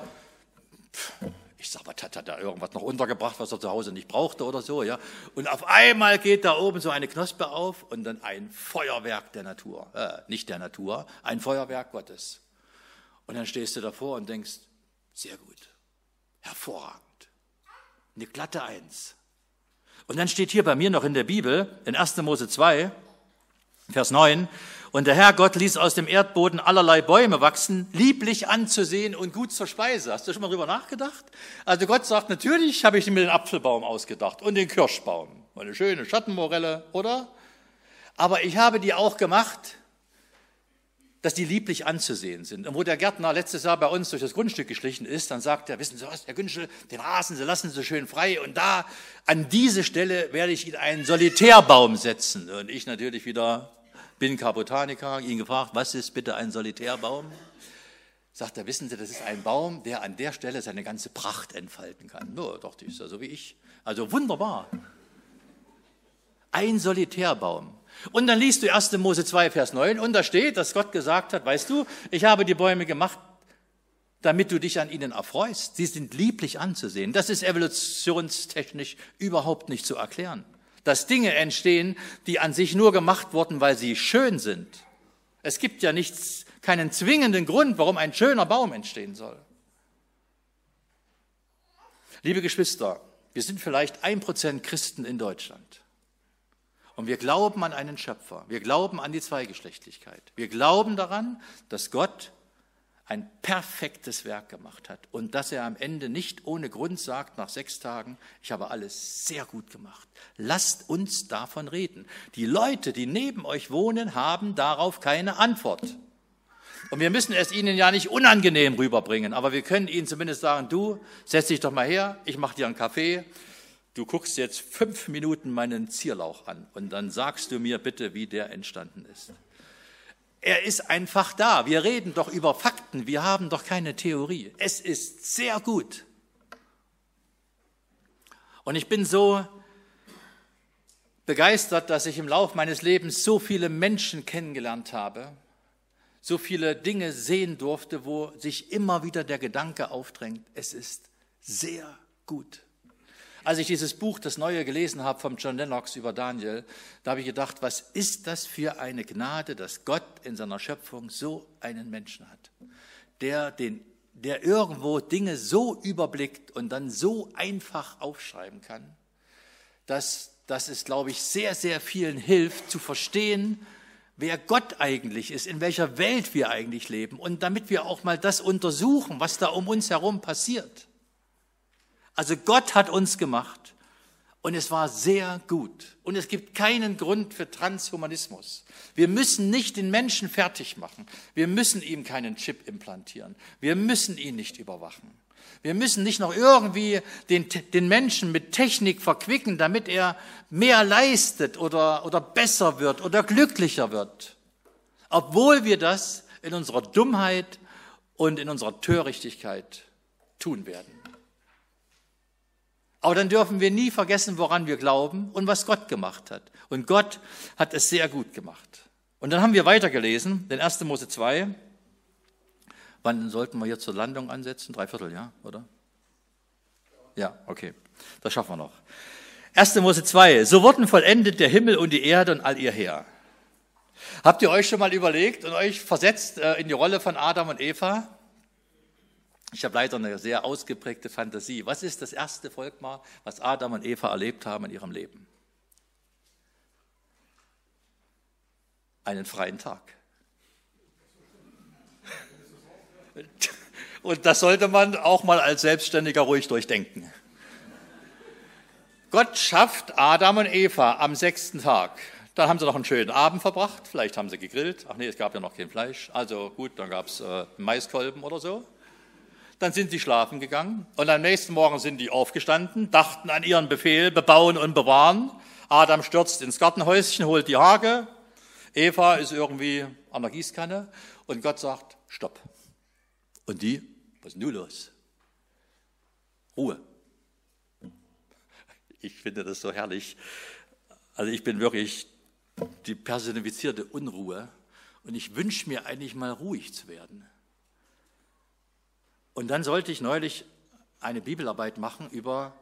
[SPEAKER 1] Ich sag, was hat er da irgendwas noch untergebracht, was er zu Hause nicht brauchte oder so, ja? Und auf einmal geht da oben so eine Knospe auf und dann ein Feuerwerk der Natur, äh, nicht der Natur, ein Feuerwerk Gottes. Und dann stehst du davor und denkst, sehr gut, hervorragend, eine glatte Eins. Und dann steht hier bei mir noch in der Bibel, in erster Mose zwei, Vers neun, und der Herr Gott ließ aus dem Erdboden allerlei Bäume wachsen, lieblich anzusehen und gut zur Speise. Hast du schon mal drüber nachgedacht? Also Gott sagt, natürlich habe ich mir den Apfelbaum ausgedacht und den Kirschbaum. Eine schöne Schattenmorelle, oder? Aber ich habe die auch gemacht, dass die lieblich anzusehen sind. Und wo der Gärtner letztes Jahr bei uns durch das Grundstück geschlichen ist, dann sagt er, wissen Sie was, Herr Günschel, den Rasen, Sie lassen Sie schön frei und da, an diese Stelle werde ich Ihnen einen Solitärbaum setzen. Und ich natürlich wieder bin kein Botaniker, ihn gefragt, was ist bitte ein Solitärbaum? Sagt er, wissen Sie, das ist ein Baum, der an der Stelle seine ganze Pracht entfalten kann. No, dachte ich, ist ja so wie ich. Also wunderbar. Ein Solitärbaum. Und dann liest du erster Mose zwei, Vers neun, und da steht, dass Gott gesagt hat, weißt du, ich habe die Bäume gemacht, damit du dich an ihnen erfreust. Sie sind lieblich anzusehen. Das ist evolutionstechnisch überhaupt nicht zu erklären. Dass Dinge entstehen, die an sich nur gemacht wurden, weil sie schön sind. Es gibt ja nichts, keinen zwingenden Grund, warum ein schöner Baum entstehen soll. Liebe Geschwister, wir sind vielleicht ein Prozent Christen in Deutschland. Und wir glauben an einen Schöpfer. Wir glauben an die Zweigeschlechtlichkeit. Wir glauben daran, dass Gott ein perfektes Werk gemacht hat und dass er am Ende nicht ohne Grund sagt, nach sechs Tagen, ich habe alles sehr gut gemacht. Lasst uns davon reden. Die Leute, die neben euch wohnen, haben darauf keine Antwort. Und wir müssen es ihnen ja nicht unangenehm rüberbringen, aber wir können ihnen zumindest sagen, du, setz dich doch mal her, ich mache dir einen Kaffee, du guckst jetzt fünf Minuten meinen Zierlauch an und dann sagst du mir bitte, wie der entstanden ist. Er ist einfach da. Wir reden doch über Fakten, wir haben doch keine Theorie. Es ist sehr gut. Und ich bin so begeistert, dass ich im Laufe meines Lebens so viele Menschen kennengelernt habe, so viele Dinge sehen durfte, wo sich immer wieder der Gedanke aufdrängt, es ist sehr gut. Als ich dieses Buch, das Neue, gelesen habe vom John Lennox über Daniel, da habe ich gedacht, was ist das für eine Gnade, dass Gott in seiner Schöpfung so einen Menschen hat, der, den, der irgendwo Dinge so überblickt und dann so einfach aufschreiben kann, dass, dass es, glaube ich, sehr, sehr vielen hilft zu verstehen, wer Gott eigentlich ist, in welcher Welt wir eigentlich leben und damit wir auch mal das untersuchen, was da um uns herum passiert. Also Gott hat uns gemacht und es war sehr gut. Und es gibt keinen Grund für Transhumanismus. Wir müssen nicht den Menschen fertig machen. Wir müssen ihm keinen Chip implantieren. Wir müssen ihn nicht überwachen. Wir müssen nicht noch irgendwie den, den Menschen mit Technik verquicken, damit er mehr leistet oder, oder besser wird oder glücklicher wird. Obwohl wir das in unserer Dummheit und in unserer Törichtigkeit tun werden. Aber dann dürfen wir nie vergessen, woran wir glauben und was Gott gemacht hat. Und Gott hat es sehr gut gemacht. Und dann haben wir weitergelesen, den ersten Mose zwei. Wann sollten wir jetzt zur Landung ansetzen? Dreiviertel, ja, oder? Ja, okay, das schaffen wir noch. ersten Mose zwei. So wurden vollendet der Himmel und die Erde und all ihr Heer. Habt ihr euch schon mal überlegt und euch versetzt in die Rolle von Adam und Eva? Ich habe leider eine sehr ausgeprägte Fantasie. Was ist das erste Volkmal, was Adam und Eva erlebt haben in ihrem Leben? Einen freien Tag. Und das sollte man auch mal als Selbstständiger ruhig durchdenken. Gott schafft Adam und Eva am sechsten Tag. Dann haben sie noch einen schönen Abend verbracht. Vielleicht haben sie gegrillt. Ach nee, es gab ja noch kein Fleisch. Also gut, dann gab es äh, Maiskolben oder so. Dann sind sie schlafen gegangen und am nächsten Morgen sind die aufgestanden, dachten an ihren Befehl, bebauen und bewahren. Adam stürzt ins Gartenhäuschen, holt die Hake. Eva ist irgendwie an der Gießkanne und Gott sagt, stopp. Und die, was ist denn nun los? Ruhe. Ich finde das so herrlich. Also ich bin wirklich die personifizierte Unruhe und ich wünsche mir eigentlich mal ruhig zu werden. Und dann sollte ich neulich eine Bibelarbeit machen über,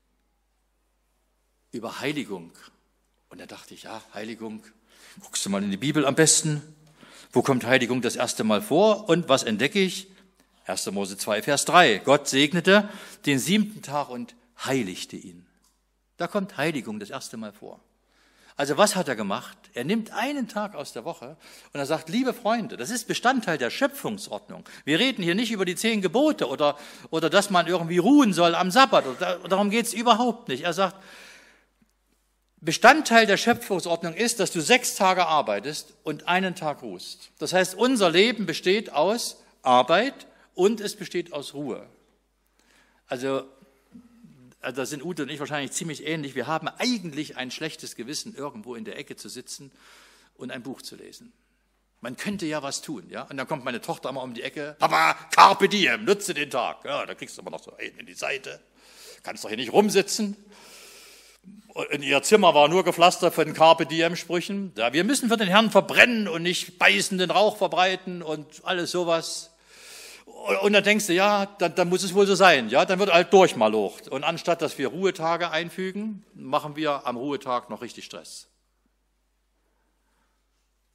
[SPEAKER 1] über Heiligung. Und da dachte ich, ja, Heiligung, guckst du mal in die Bibel am besten. Wo kommt Heiligung das erste Mal vor? Und was entdecke ich? erster Mose zwei, Vers drei. Gott segnete den siebten Tag und heiligte ihn. Da kommt Heiligung das erste Mal vor. Also was hat er gemacht? Er nimmt einen Tag aus der Woche und er sagt, liebe Freunde, das ist Bestandteil der Schöpfungsordnung. Wir reden hier nicht über die zehn Gebote oder, oder dass man irgendwie ruhen soll am Sabbat. Oder, darum geht es überhaupt nicht. Er sagt, Bestandteil der Schöpfungsordnung ist, dass du sechs Tage arbeitest und einen Tag ruhst. Das heißt, unser Leben besteht aus Arbeit und es besteht aus Ruhe. Also Also da sind Ute und ich wahrscheinlich ziemlich ähnlich. Wir haben eigentlich ein schlechtes Gewissen, irgendwo in der Ecke zu sitzen und ein Buch zu lesen. Man könnte ja was tun, ja. Und dann kommt meine Tochter immer um die Ecke. Papa, carpe diem, nutze den Tag. Ja, da kriegst du immer noch so einen in die Seite. Kannst doch hier nicht rumsitzen. In ihr Zimmer war nur gepflastert von carpe diem Sprüchen. Ja, wir müssen für den Herrn verbrennen und nicht beißenden Rauch verbreiten und alles sowas. Und dann denkst du, ja, dann, dann muss es wohl so sein, ja, dann wird halt durchmalocht. Und anstatt, dass wir Ruhetage einfügen, machen wir am Ruhetag noch richtig Stress.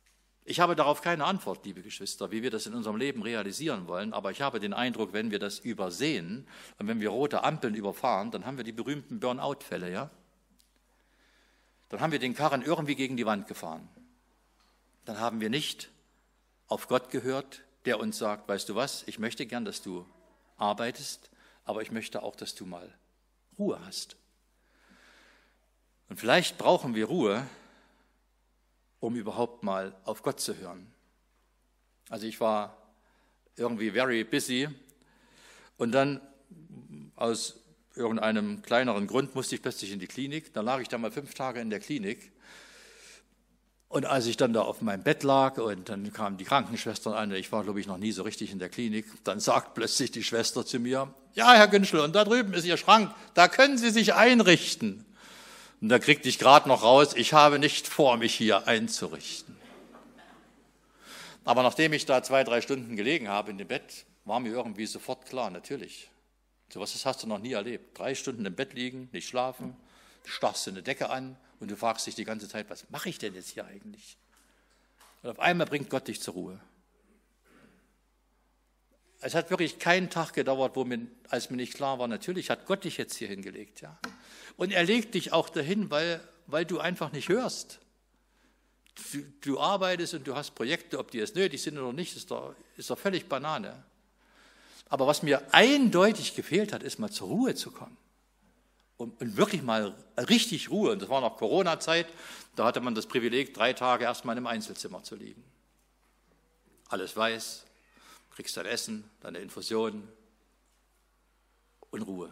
[SPEAKER 1] Ich habe darauf keine Antwort, liebe Geschwister, wie wir das in unserem Leben realisieren wollen, aber ich habe den Eindruck, wenn wir das übersehen und wenn wir rote Ampeln überfahren, dann haben wir die berühmten Burnout-Fälle, ja? Dann haben wir den Karren irgendwie gegen die Wand gefahren. Dann haben wir nicht auf Gott gehört, der uns sagt, weißt du was, ich möchte gern, dass du arbeitest, aber ich möchte auch, dass du mal Ruhe hast. Und vielleicht brauchen wir Ruhe, um überhaupt mal auf Gott zu hören. Also ich war irgendwie very busy und dann aus irgendeinem kleineren Grund musste ich plötzlich in die Klinik. Dann lag ich da mal fünf Tage in der Klinik. Und als ich dann da auf meinem Bett lag und dann kamen die Krankenschwestern an, ich war, glaube ich, noch nie so richtig in der Klinik, dann sagt plötzlich die Schwester zu mir, ja, Herr Günschel, und da drüben ist Ihr Schrank, da können Sie sich einrichten. Und da kriegte ich gerade noch raus, ich habe nicht vor, mich hier einzurichten. Aber nachdem ich da zwei, drei Stunden gelegen habe in dem Bett, war mir irgendwie sofort klar, natürlich, sowas hast du noch nie erlebt. Drei Stunden im Bett liegen, nicht schlafen, du starrst eine Decke an und du fragst dich die ganze Zeit, was mache ich denn jetzt hier eigentlich? Und auf einmal bringt Gott dich zur Ruhe. Es hat wirklich keinen Tag gedauert, wo mir, als mir nicht klar war, natürlich hat Gott dich jetzt hier hingelegt. Ja. Und er legt dich auch dahin, weil, weil du einfach nicht hörst. Du, du arbeitest und du hast Projekte, ob die jetzt nötig sind oder nicht, ist doch, ist doch völlig Banane. Aber was mir eindeutig gefehlt hat, ist mal zur Ruhe zu kommen. Und, und wirklich mal richtig Ruhe. Und das war noch Corona-Zeit, da hatte man das Privileg, drei Tage erstmal im Einzelzimmer zu liegen. Alles weiß, kriegst dein Essen, deine Infusion und Ruhe.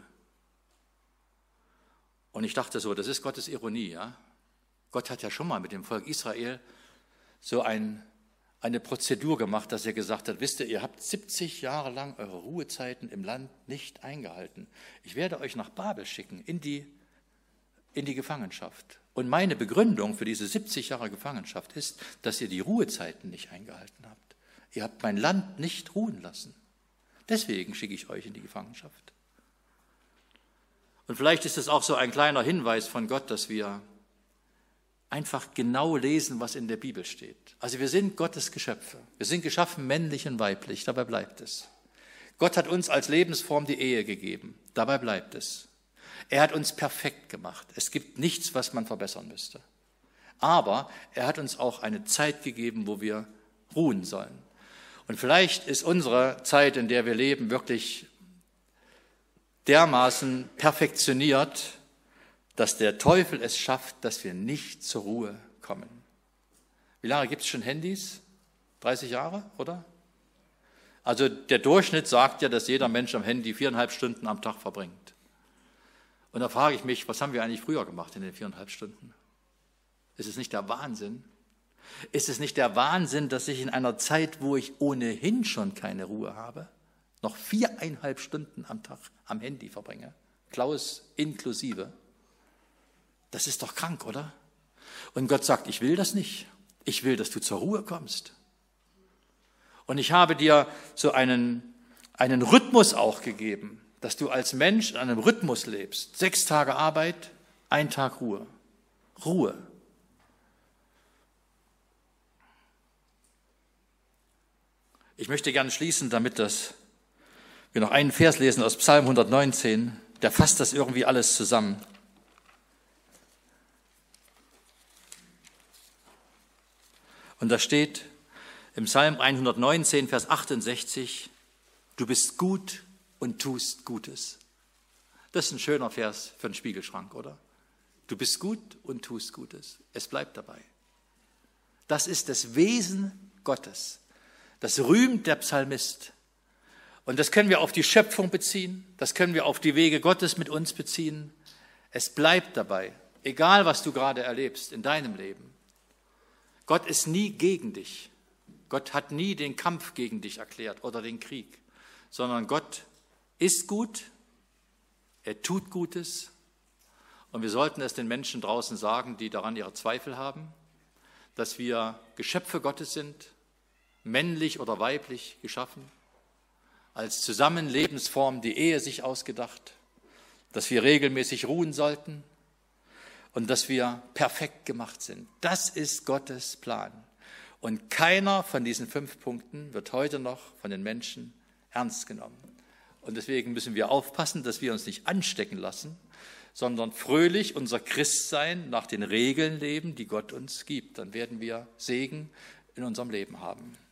[SPEAKER 1] Und ich dachte so, das ist Gottes Ironie. Ja? Gott hat ja schon mal mit dem Volk Israel so ein, eine Prozedur gemacht, dass er gesagt hat, wisst ihr, ihr habt siebzig Jahre lang eure Ruhezeiten im Land nicht eingehalten. Ich werde euch nach Babel schicken, in die, in die Gefangenschaft. Und meine Begründung für diese siebzig Jahre Gefangenschaft ist, dass ihr die Ruhezeiten nicht eingehalten habt. Ihr habt mein Land nicht ruhen lassen. Deswegen schicke ich euch in die Gefangenschaft. Und vielleicht ist es auch so ein kleiner Hinweis von Gott, dass wir einfach genau lesen, was in der Bibel steht. Also wir sind Gottes Geschöpfe. Wir sind geschaffen männlich und weiblich. Dabei bleibt es. Gott hat uns als Lebensform die Ehe gegeben. Dabei bleibt es. Er hat uns perfekt gemacht. Es gibt nichts, was man verbessern müsste. Aber er hat uns auch eine Zeit gegeben, wo wir ruhen sollen. Und vielleicht ist unsere Zeit, in der wir leben, wirklich dermaßen perfektioniert, dass der Teufel es schafft, dass wir nicht zur Ruhe kommen. Wie lange gibt es schon Handys? dreißig Jahre, oder? Also der Durchschnitt sagt ja, dass jeder Mensch am Handy viereinhalb Stunden am Tag verbringt. Und da frage ich mich, was haben wir eigentlich früher gemacht in den viereinhalb Stunden? Ist es nicht der Wahnsinn? Ist es nicht der Wahnsinn, dass ich in einer Zeit, wo ich ohnehin schon keine Ruhe habe, noch viereinhalb Stunden am Tag am Handy verbringe? Klaus inklusive. Das ist doch krank, oder? Und Gott sagt, ich will das nicht. Ich will, dass du zur Ruhe kommst. Und ich habe dir so einen, einen Rhythmus auch gegeben, dass du als Mensch in einem Rhythmus lebst. Sechs Tage Arbeit, ein Tag Ruhe. Ruhe. Ich möchte gerne schließen, damit das, wir noch einen Vers lesen aus Psalm hundertneunzehn, der fasst das irgendwie alles zusammen. Und da steht im Psalm hundertneunzehn, Vers achtundsechzig, du bist gut und tust Gutes. Das ist ein schöner Vers für einen Spiegelschrank, oder? Du bist gut und tust Gutes. Es bleibt dabei. Das ist das Wesen Gottes. Das rühmt der Psalmist. Und das können wir auf die Schöpfung beziehen, das können wir auf die Wege Gottes mit uns beziehen. Es bleibt dabei, egal was du gerade erlebst in deinem Leben. Gott ist nie gegen dich. Gott hat nie den Kampf gegen dich erklärt oder den Krieg, sondern Gott ist gut, er tut Gutes. Und wir sollten es den Menschen draußen sagen, die daran ihre Zweifel haben, dass wir Geschöpfe Gottes sind, männlich oder weiblich geschaffen, als Zusammenlebensform die Ehe sich ausgedacht, dass wir regelmäßig ruhen sollten und dass wir perfekt gemacht sind. Das ist Gottes Plan. Und keiner von diesen fünf Punkten wird heute noch von den Menschen ernst genommen. Und deswegen müssen wir aufpassen, dass wir uns nicht anstecken lassen, sondern fröhlich unser Christsein nach den Regeln leben, die Gott uns gibt. Dann werden wir Segen in unserem Leben haben.